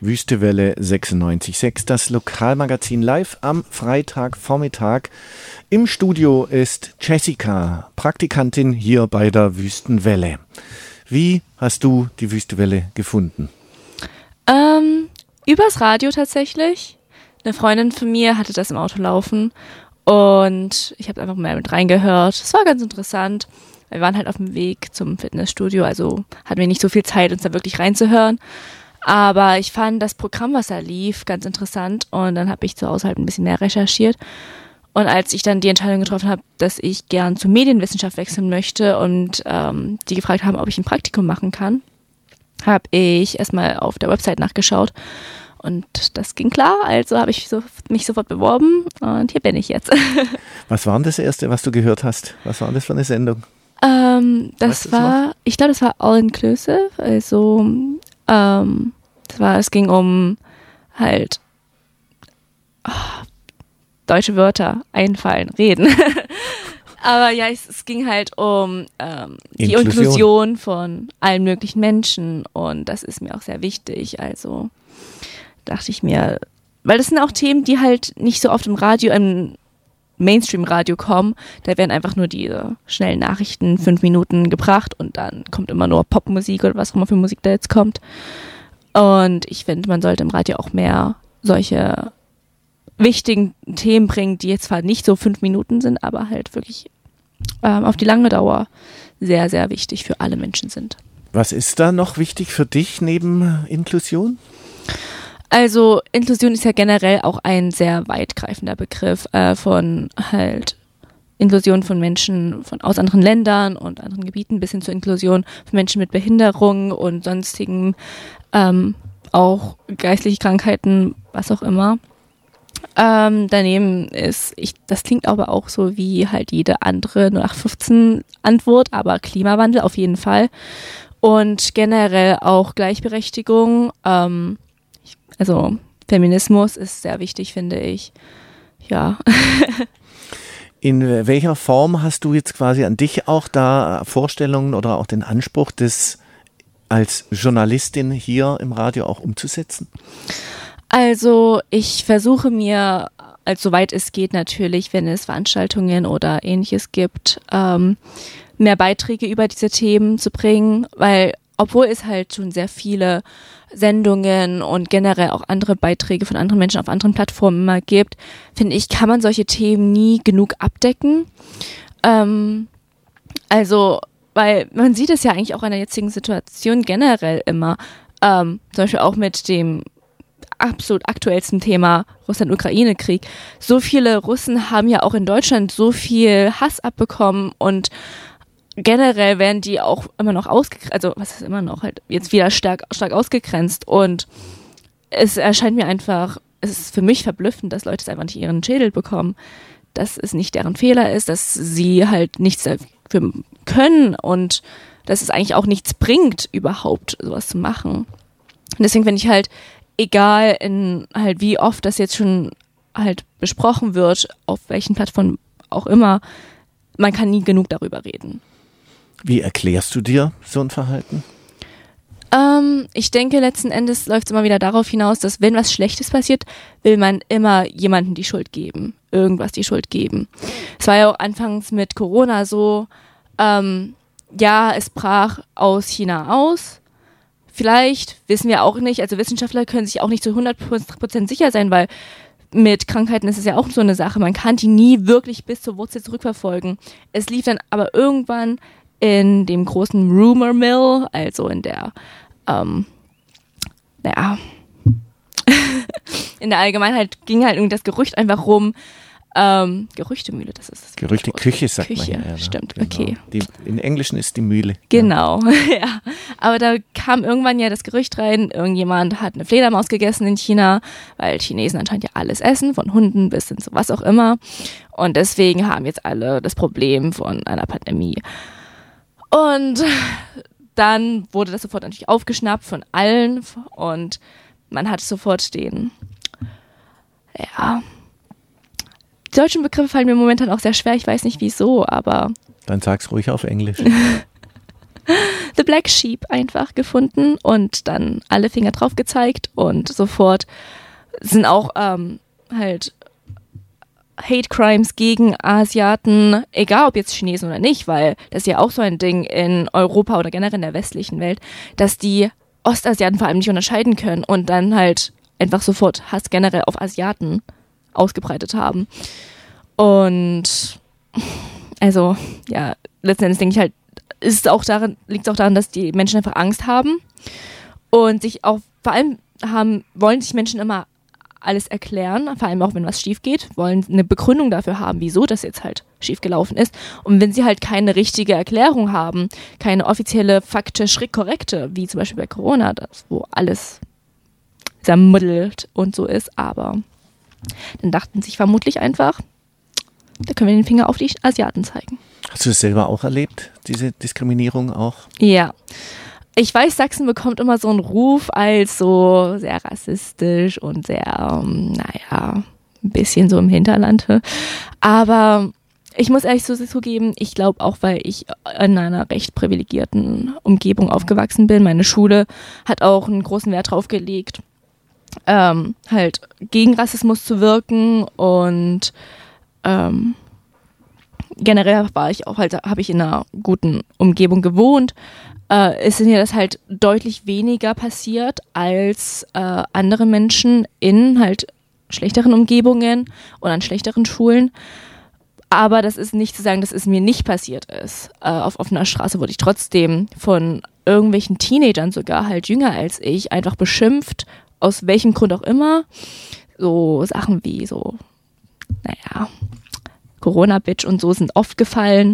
Wüstewelle 96.6, das Lokalmagazin live am Freitagvormittag. Im Studio ist Jessica, Praktikantin hier bei der Wüstenwelle. Wie hast du die Wüstewelle gefunden? Übers Radio tatsächlich. Eine Freundin von mir hatte das im Auto laufen und ich habe einfach mal mit reingehört. Es war ganz interessant. Wir waren halt auf dem Weg zum Fitnessstudio, also hatten wir nicht so viel Zeit, uns da wirklich reinzuhören. Aber ich fand das Programm, was da lief, ganz interessant und dann habe ich zu Hause halt ein bisschen mehr recherchiert. Und als ich dann die Entscheidung getroffen habe, dass ich gern zur Medienwissenschaft wechseln möchte und die gefragt haben, ob ich ein Praktikum machen kann, habe ich erstmal auf der Website nachgeschaut und das ging klar, also habe ich mich sofort beworben und hier bin ich jetzt. Was war denn das Erste, was du gehört hast? Was war das für eine Sendung? Ich glaube, das war All Inclusive, also es ging um halt deutsche Wörter einfallen, reden. Aber ja, es ging halt um die Inklusion von allen möglichen Menschen und das ist mir auch sehr wichtig. Also dachte ich mir, weil das sind auch Themen, die halt nicht so oft im Radio, im Mainstream-Radio kommen. Da werden einfach nur die schnellen Nachrichten 5 Minuten gebracht und dann kommt immer nur Popmusik oder was auch immer für Musik da jetzt kommt. Und ich finde, man sollte im Radio auch mehr solche wichtigen Themen bringen, die jetzt zwar nicht so 5 Minuten sind, aber halt wirklich auf die lange Dauer sehr, sehr wichtig für alle Menschen sind. Was ist da noch wichtig für dich neben Inklusion? Also Inklusion ist ja generell auch ein sehr weitgreifender Begriff von halt Inklusion von Menschen aus anderen Ländern und anderen Gebieten bis hin zur Inklusion von Menschen mit Behinderungen und sonstigen auch geistliche Krankheiten, was auch immer. Daneben das klingt aber auch so wie halt jede andere 0815 Antwort, aber Klimawandel auf jeden Fall und generell auch Gleichberechtigung. Also Feminismus ist sehr wichtig, finde ich. Ja. In welcher Form hast du jetzt quasi an dich auch da Vorstellungen oder auch den Anspruch, das als Journalistin hier im Radio auch umzusetzen? Also ich versuche mir, soweit es geht natürlich, wenn es Veranstaltungen oder Ähnliches gibt, mehr Beiträge über diese Themen zu bringen, weil obwohl es halt schon sehr viele Sendungen und generell auch andere Beiträge von anderen Menschen auf anderen Plattformen immer gibt, finde ich, kann man solche Themen nie genug abdecken. Weil man sieht es ja eigentlich auch in der jetzigen Situation generell immer, zum Beispiel auch mit dem absolut aktuellsten Thema Russland-Ukraine-Krieg. So viele Russen haben ja auch in Deutschland so viel Hass abbekommen und generell werden die auch immer noch ausgegrenzt, also was ist immer noch, halt jetzt wieder stark ausgegrenzt und es erscheint mir einfach, es ist für mich verblüffend, dass Leute es einfach nicht ihren Schädel bekommen, dass es nicht deren Fehler ist, dass sie halt nichts dafür können und dass es eigentlich auch nichts bringt, überhaupt sowas zu machen. Und deswegen finde ich halt, egal halt wie oft das jetzt schon halt besprochen wird, auf welchen Plattformen auch immer, man kann nie genug darüber reden. Wie erklärst du dir so ein Verhalten? Ich denke, letzten Endes läuft es immer wieder darauf hinaus, dass wenn was Schlechtes passiert, will man immer jemandem die Schuld geben, irgendwas die Schuld geben. Es war ja auch anfangs mit Corona so, ja, es brach aus China aus. Vielleicht, wissen wir auch nicht, also Wissenschaftler können sich auch nicht zu 100% sicher sein, weil mit Krankheiten ist es ja auch so eine Sache, man kann die nie wirklich bis zur Wurzel zurückverfolgen. Es lief dann aber irgendwann in dem großen Rumor Mill, also in der, in der Allgemeinheit ging halt irgendwie das Gerücht einfach rum, Gerüchtemühle, das ist das. Gerüchteküche sagt man ja. Ja, stimmt, genau. Okay. In Englischen ist die Mühle. Genau, ja. Aber da kam irgendwann ja das Gerücht rein, irgendjemand hat eine Fledermaus gegessen in China, weil Chinesen anscheinend ja alles essen, von Hunden bis hin zu was auch immer. Und deswegen haben jetzt alle das Problem von einer Pandemie. Und dann wurde das sofort natürlich aufgeschnappt von allen und man hat sofort die deutschen Begriffe fallen mir momentan auch sehr schwer, ich weiß nicht wieso, aber... Dann sag's ruhig auf Englisch. The Black Sheep einfach gefunden und dann alle Finger drauf gezeigt und sofort sind auch halt Hate Crimes gegen Asiaten, egal ob jetzt Chinesen oder nicht, weil das ist ja auch so ein Ding in Europa oder generell in der westlichen Welt, dass die Ostasiaten vor allem nicht unterscheiden können und dann halt einfach sofort Hass generell auf Asiaten ausgebreitet haben. Und also, ja, letzten Endes denke ich halt, liegt es auch daran, dass die Menschen einfach Angst haben und sich auch, vor allem wollen sich Menschen immer alles erklären, vor allem auch wenn was schief geht, wollen eine Begründung dafür haben, wieso das jetzt halt schief gelaufen ist. Und wenn sie halt keine richtige Erklärung haben, keine offizielle, faktisch korrekte, wie zum Beispiel bei Corona, wo alles zermuddelt und so ist, aber dann dachten sich vermutlich einfach, da können wir den Finger auf die Asiaten zeigen. Hast du das selber auch erlebt, diese Diskriminierung auch? Ja. Ich weiß, Sachsen bekommt immer so einen Ruf als so sehr rassistisch und sehr, ein bisschen so im Hinterland. Aber ich muss ehrlich zugeben, ich glaube auch, weil ich in einer recht privilegierten Umgebung aufgewachsen bin. Meine Schule hat auch einen großen Wert drauf gelegt, halt gegen Rassismus zu wirken und generell habe ich in einer guten Umgebung gewohnt. Ist mir das halt deutlich weniger passiert als andere Menschen in halt schlechteren Umgebungen und an schlechteren Schulen. Aber das ist nicht zu sagen, dass es mir nicht passiert ist. Auf offener Straße wurde ich trotzdem von irgendwelchen Teenagern, sogar halt jünger als ich, einfach beschimpft, aus welchem Grund auch immer. So Sachen wie so, Corona-Bitch und so sind oft gefallen.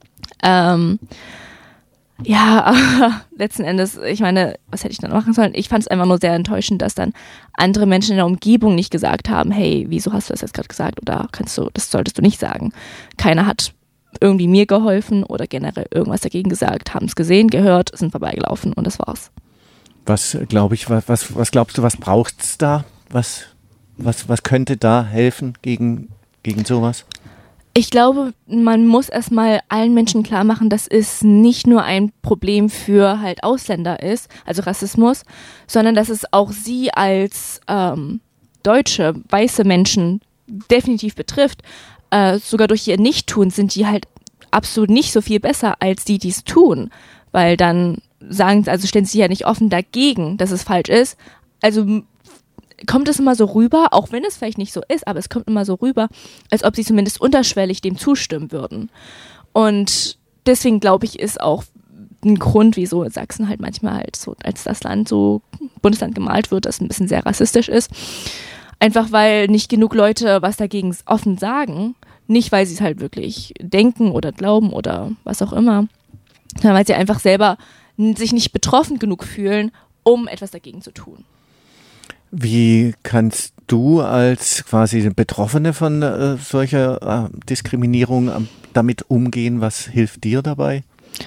Ja, aber letzten Endes, ich meine, was hätte ich dann machen sollen? Ich fand es einfach nur sehr enttäuschend, dass dann andere Menschen in der Umgebung nicht gesagt haben, hey, wieso hast du das jetzt gerade gesagt oder das solltest du nicht sagen. Keiner hat irgendwie mir geholfen oder generell irgendwas dagegen gesagt, haben es gesehen, gehört, sind vorbeigelaufen und das war's. Was glaubst du, was braucht's da? Was könnte da helfen gegen sowas? Ich glaube, man muss erstmal allen Menschen klar machen, dass es nicht nur ein Problem für halt Ausländer ist, also Rassismus, sondern dass es auch sie als deutsche, weiße Menschen definitiv betrifft. Sogar durch ihr Nichttun sind die halt absolut nicht so viel besser als die, die es tun, weil dann stellen sie ja nicht offen dagegen, dass es falsch ist. Also kommt es immer so rüber, auch wenn es vielleicht nicht so ist, aber es kommt immer so rüber, als ob sie zumindest unterschwellig dem zustimmen würden. Und deswegen glaube ich, ist auch ein Grund, wieso Sachsen halt manchmal halt so als das Land so Bundesland gemalt wird, das ein bisschen sehr rassistisch ist. Einfach weil nicht genug Leute was dagegen offen sagen, nicht weil sie es halt wirklich denken oder glauben oder was auch immer, sondern weil sie einfach selber sich nicht betroffen genug fühlen, um etwas dagegen zu tun. Wie kannst du als quasi Betroffene von solcher Diskriminierung damit umgehen? Was hilft dir dabei?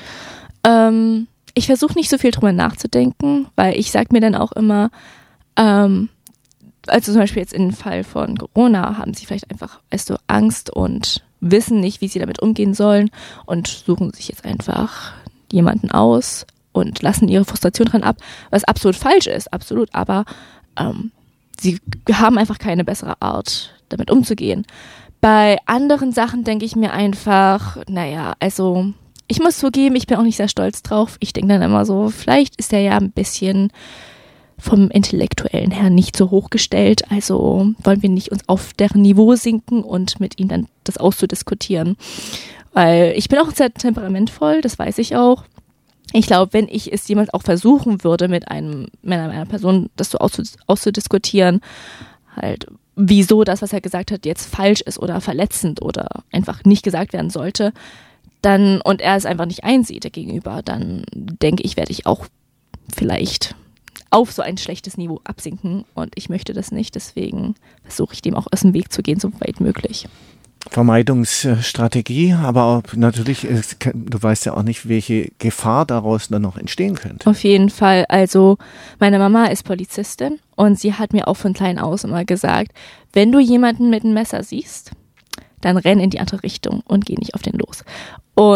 Ich versuche nicht so viel drüber nachzudenken, weil ich sage mir dann auch immer, also zum Beispiel jetzt im Fall von Corona haben sie vielleicht einfach Angst und wissen nicht, wie sie damit umgehen sollen und suchen sich jetzt einfach jemanden aus und lassen ihre Frustration dran ab, was absolut falsch ist, absolut, aber sie haben einfach keine bessere Art, damit umzugehen. Bei anderen Sachen denke ich mir einfach, ich muss zugeben, ich bin auch nicht sehr stolz drauf. Ich denke dann immer so, vielleicht ist er ja ein bisschen vom Intellektuellen her nicht so hochgestellt, also wollen wir nicht uns auf deren Niveau sinken und mit ihnen dann das auszudiskutieren. Weil ich bin auch sehr temperamentvoll, das weiß ich auch. Ich glaube, wenn ich es jemals auch versuchen würde, mit einer Person das so auszudiskutieren, halt, wieso das, was er gesagt hat, jetzt falsch ist oder verletzend oder einfach nicht gesagt werden sollte, und er es einfach nicht einsieht der Gegenüber, dann denke ich, werde ich auch vielleicht auf so ein schlechtes Niveau absinken und ich möchte das nicht, deswegen versuche ich dem auch aus dem Weg zu gehen, so weit möglich. Vermeidungsstrategie, aber auch natürlich, du weißt ja auch nicht, welche Gefahr daraus dann noch entstehen könnte. Auf jeden Fall, also meine Mama ist Polizistin und sie hat mir auch von klein aus immer gesagt, wenn du jemanden mit einem Messer siehst, dann renn in die andere Richtung und geh nicht auf den los. Und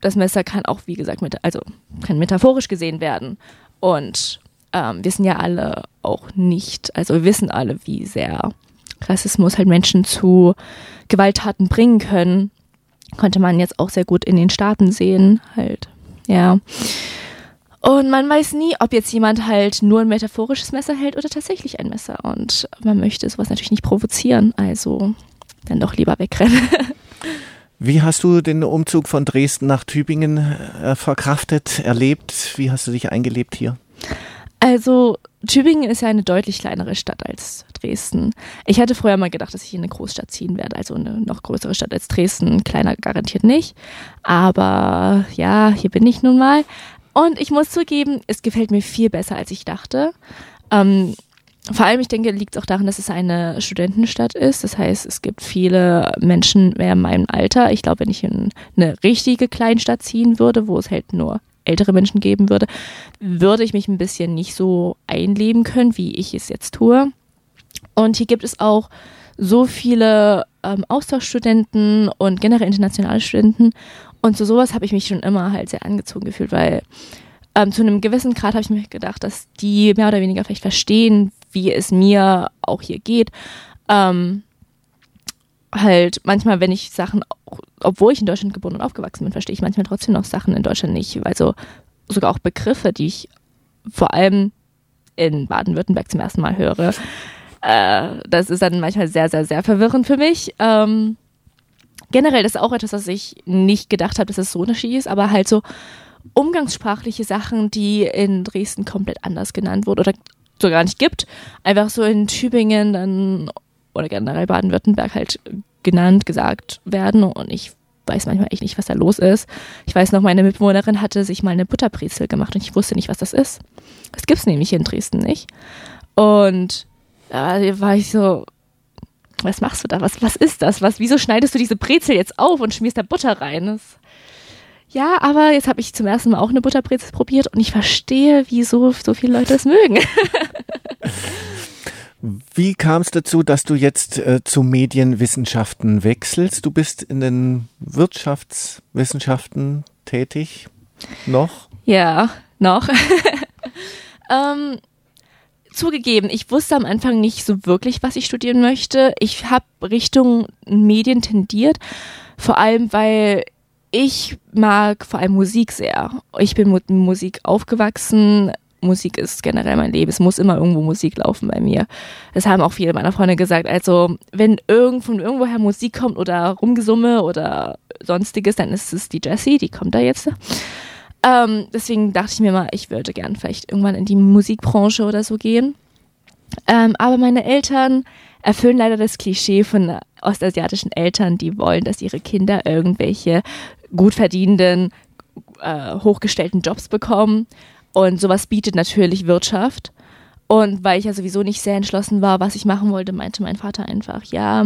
das Messer kann auch, wie gesagt, kann metaphorisch gesehen werden. Und wissen ja alle auch nicht, also wir wissen alle, wie sehr Rassismus halt Menschen zu Gewalttaten bringen können. Konnte man jetzt auch sehr gut in den Staaten sehen, halt, ja. Und man weiß nie, ob jetzt jemand halt nur ein metaphorisches Messer hält oder tatsächlich ein Messer. Und man möchte sowas natürlich nicht provozieren, also dann doch lieber wegrennen. Wie hast du den Umzug von Dresden nach Tübingen verkraftet, erlebt? Wie hast du dich eingelebt hier? Also Tübingen ist ja eine deutlich kleinere Stadt als Dresden. Ich hatte früher mal gedacht, dass ich in eine Großstadt ziehen werde, also eine noch größere Stadt als Dresden. Kleiner garantiert nicht. Aber ja, hier bin ich nun mal. Und ich muss zugeben, es gefällt mir viel besser, als ich dachte. Vor allem, ich denke, liegt es auch daran, dass es eine Studentenstadt ist. Das heißt, es gibt viele Menschen mehr in meinem Alter. Ich glaube, wenn ich in eine richtige Kleinstadt ziehen würde, wo es halt nur ältere Menschen geben würde, würde ich mich ein bisschen nicht so einleben können, wie ich es jetzt tue. Und hier gibt es auch so viele Austauschstudenten und generell internationale Studenten. Und zu sowas habe ich mich schon immer halt sehr angezogen gefühlt, weil zu einem gewissen Grad habe ich mir gedacht, dass die mehr oder weniger vielleicht verstehen, wie es mir auch hier geht. Halt manchmal, wenn ich Sachen, obwohl ich in Deutschland geboren und aufgewachsen bin, verstehe ich manchmal trotzdem noch Sachen in Deutschland nicht. Also sogar auch Begriffe, die ich vor allem in Baden-Württemberg zum ersten Mal höre. Das ist dann manchmal sehr, sehr, sehr verwirrend für mich. Generell ist auch etwas, was ich nicht gedacht habe, dass es so unterschiedlich ist, aber halt so umgangssprachliche Sachen, die in Dresden komplett anders genannt wurden oder so gar nicht gibt. Einfach so in Tübingen dann oder generell Baden-Württemberg halt gesagt werden und ich weiß manchmal echt nicht, was da los ist. Ich weiß noch, meine Mitbewohnerin hatte sich mal eine Butterbrezel gemacht und ich wusste nicht, was das ist. Das gibt's nämlich hier in Dresden nicht. Und da war ich so, was machst du da? Was ist das? Wieso schneidest du diese Brezel jetzt auf und schmierst da Butter rein? Ja, aber jetzt habe ich zum ersten Mal auch eine Butterbrezel probiert und ich verstehe, wieso so viele Leute es mögen. Wie kam es dazu, dass du jetzt zu Medienwissenschaften wechselst? Du bist in den Wirtschaftswissenschaften tätig? Noch? Ja, noch. Zugegeben, ich wusste am Anfang nicht so wirklich, was ich studieren möchte. Ich habe Richtung Medien tendiert, vor allem, weil ich mag vor allem Musik sehr. Ich bin mit Musik aufgewachsen. Musik ist generell mein Leben. Es muss immer irgendwo Musik laufen bei mir. Das haben auch viele meiner Freunde gesagt. Also, wenn von irgendwoher Musik kommt oder Rumgesumme oder sonstiges, dann ist es die Jessie, die kommt da jetzt. Deswegen dachte ich mir mal, ich würde gern vielleicht irgendwann in die Musikbranche oder so gehen. Aber meine Eltern erfüllen leider das Klischee von ostasiatischen Eltern, die wollen, dass ihre Kinder irgendwelche gut verdienenden, hochgestellten Jobs bekommen. Und sowas bietet natürlich Wirtschaft. Und weil ich ja sowieso nicht sehr entschlossen war, was ich machen wollte, meinte mein Vater einfach, ja,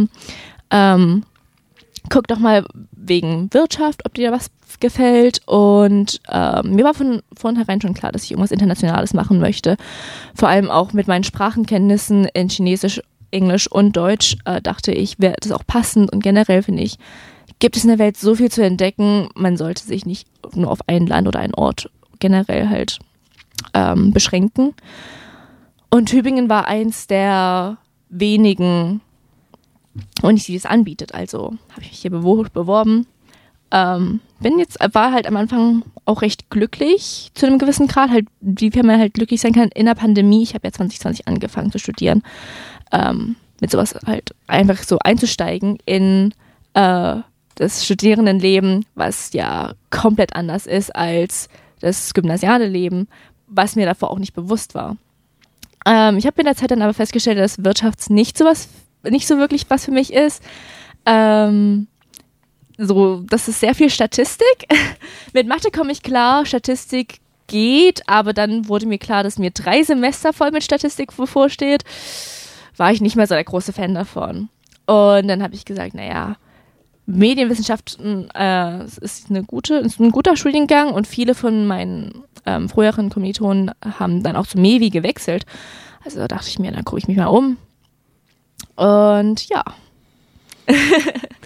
guck doch mal wegen Wirtschaft, ob dir da was gefällt. Und mir war von vornherein schon klar, dass ich irgendwas Internationales machen möchte. Vor allem auch mit meinen Sprachenkenntnissen in Chinesisch, Englisch und Deutsch dachte ich, wäre das auch passend. Und generell finde ich, gibt es in der Welt so viel zu entdecken, man sollte sich nicht nur auf ein Land oder einen Ort generell halt beschränken. Und Tübingen war eins der wenigen Unis, die das anbietet. Also habe ich mich hier beworben. War halt am Anfang auch recht glücklich zu einem gewissen Grad, halt, wie man halt glücklich sein kann in der Pandemie. Ich habe ja 2020 angefangen zu studieren, mit sowas halt einfach so einzusteigen in das Studierendenleben, was ja komplett anders ist als das gymnasiale Leben, was mir davor auch nicht bewusst war. Ich habe mit der Zeit dann aber festgestellt, dass Wirtschafts nicht so wirklich was für mich ist. Das ist sehr viel Statistik. Mit Mathe komme ich klar, Statistik geht, aber dann wurde mir klar, dass mir 3 Semester voll mit Statistik bevorsteht. War ich nicht mehr so der große Fan davon. Und dann habe ich gesagt, naja, Medienwissenschaften ist ein guter Studiengang und viele von meinen früheren Kommilitonen haben dann auch zu MEWI gewechselt. Also da dachte ich mir, dann gucke ich mich mal um. Und ja.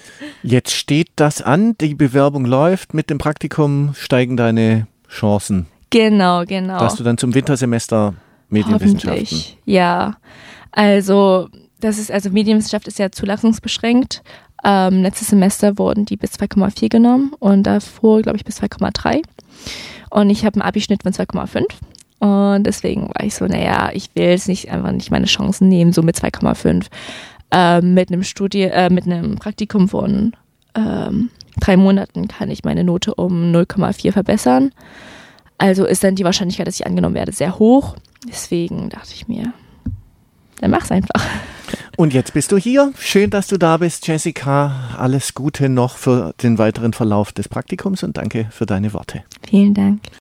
Jetzt steht das an, die Bewerbung läuft, mit dem Praktikum steigen deine Chancen. Genau. Dass du dann zum Wintersemester Medienwissenschaften. Hoffentlich, ja. Also Medienwissenschaft ist ja zulassungsbeschränkt. Letztes Semester wurden die bis 2,4 genommen und davor, glaube ich, bis 2,3. Und ich habe einen Abi-Schnitt von 2,5. Und deswegen war ich so, ich will jetzt einfach nicht meine Chancen nehmen, so mit 2,5. Mit einem Praktikum von 3 Monaten kann ich meine Note um 0,4 verbessern. Also ist dann die Wahrscheinlichkeit, dass ich angenommen werde, sehr hoch. Deswegen dachte ich mir, dann mach's einfach. Und jetzt bist du hier. Schön, dass du da bist, Jessica. Alles Gute noch für den weiteren Verlauf des Praktikums und danke für deine Worte. Vielen Dank.